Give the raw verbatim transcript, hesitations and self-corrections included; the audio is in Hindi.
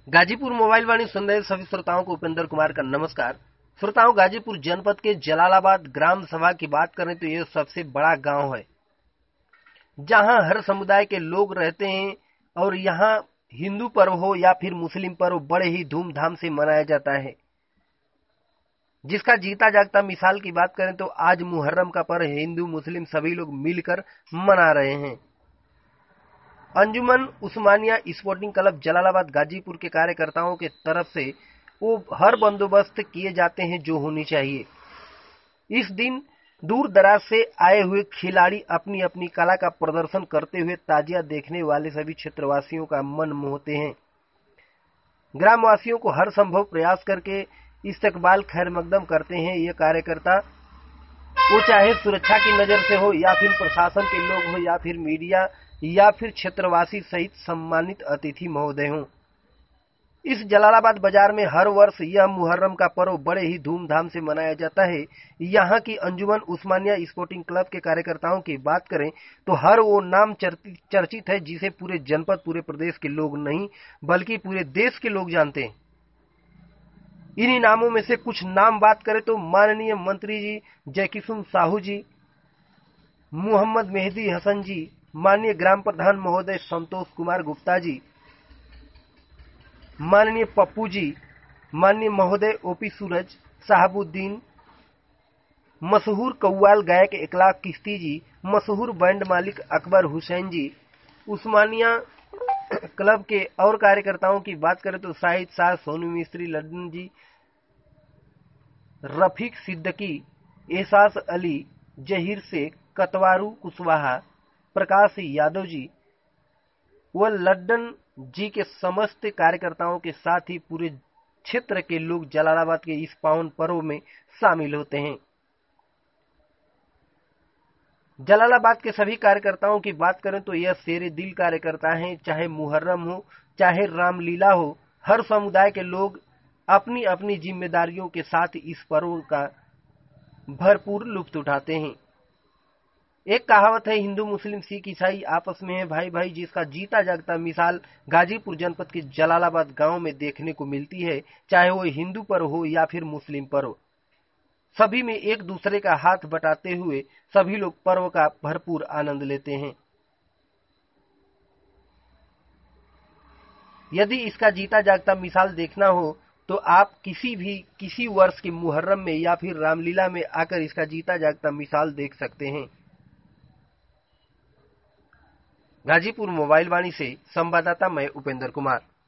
गाजीपुर मोबाइल वाणी सुन रहे सभी श्रोताओं को उपेंद्र कुमार का नमस्कार। श्रोताओं, गाजीपुर जनपद के जलालाबाद ग्राम सभा की बात करें तो यह सबसे बड़ा गांव है, जहां हर समुदाय के लोग रहते हैं और यहां हिंदू पर्व हो या फिर मुस्लिम पर्व बड़े ही धूमधाम से मनाया जाता है। जिसका जीता जागता मिसाल की बात करें तो आज मुहर्रम का पर्व हिंदू मुस्लिम सभी लोग मिलकर मना रहे हैं। अंजुमन उस्मानिया स्पोर्टिंग क्लब जलालाबाद गाजीपुर के कार्यकर्ताओं के तरफ से वो हर बंदोबस्त किए जाते हैं जो होनी चाहिए। इस दिन दूर दराज से आए हुए खिलाड़ी अपनी अपनी कला का प्रदर्शन करते हुए ताजिया देखने वाले सभी क्षेत्रवासियों का मन मोहते हैं। ग्रामवासियों को हर संभव प्रयास करके इस्तकबाल खैर मकदम करते हैं। ये कार्यकर्ता वो चाहे सुरक्षा की नजर से हो या फिर प्रशासन के लोग हो या फिर मीडिया या फिर क्षेत्रवासी सहित सम्मानित अतिथि महोदय हों। इस जलालाबाद बाजार में हर वर्ष यह मुहर्रम का पर्व बड़े ही धूमधाम से मनाया जाता है। यहाँ की अंजुमन उस्मानिया स्पोर्टिंग क्लब के कार्यकर्ताओं की बात करें तो हर वो नाम चर्चित है जिसे पूरे जनपद पूरे प्रदेश के लोग नहीं बल्कि पूरे देश के लोग जानते हैं। इन्हीं नामों में से कुछ नाम बात करें तो माननीय मंत्री जी जयकिशन साहू जी, मोहम्मद मेहदी हसन जी, माननीय ग्राम प्रधान महोदय संतोष कुमार गुप्ता जी, माननीय पप्पू जी, माननीय महोदय ओपी सूरज, साहबुद्दीन, मशहूर कव्वाल गायक एकलाख किश्ती जी, मशहूर बैंड मालिक अकबर हुसैन जी। उस्मानिया क्लब के और कार्यकर्ताओं की बात करें तो शाहिद शाह, सोनू मिस्त्री, लड्डन जी, रफीक सिद्दकी, एहसास अली, जहीर शेख, कतवारू कुशवाहा, प्रकाश यादव जी व लड्डन जी के समस्त कार्यकर्ताओं के साथ ही पूरे क्षेत्र के लोग जलालाबाद के इस पावन पर्व में शामिल होते हैं। जलालाबाद के सभी कार्यकर्ताओं की बात करें तो यह शेरे दिल कार्यकर्ता हैं। चाहे मुहर्रम हो चाहे रामलीला हो, हर समुदाय के लोग अपनी अपनी जिम्मेदारियों के साथ इस पर्व का भरपूर लुत्फ उठाते हैं। एक कहावत है, हिंदू मुस्लिम सिख ईसाई आपस में है भाई भाई, जिसका जीता जागता मिसाल गाजीपुर जनपद के जलालाबाद गांव में देखने को मिलती है। चाहे वो हिंदू पर्व हो या फिर मुस्लिम पर्व, सभी में एक दूसरे का हाथ बटाते हुए सभी लोग पर्व का भरपूर आनंद लेते हैं। यदि इसका जीता जागता मिसाल देखना हो तो आप किसी भी किसी वर्ष के मुहर्रम में या फिर रामलीला में आकर इसका जीता जागता मिसाल देख सकते हैं। गाजीपुर मोबाइल वाणी से संवाददाता मैं उपेंद्र कुमार।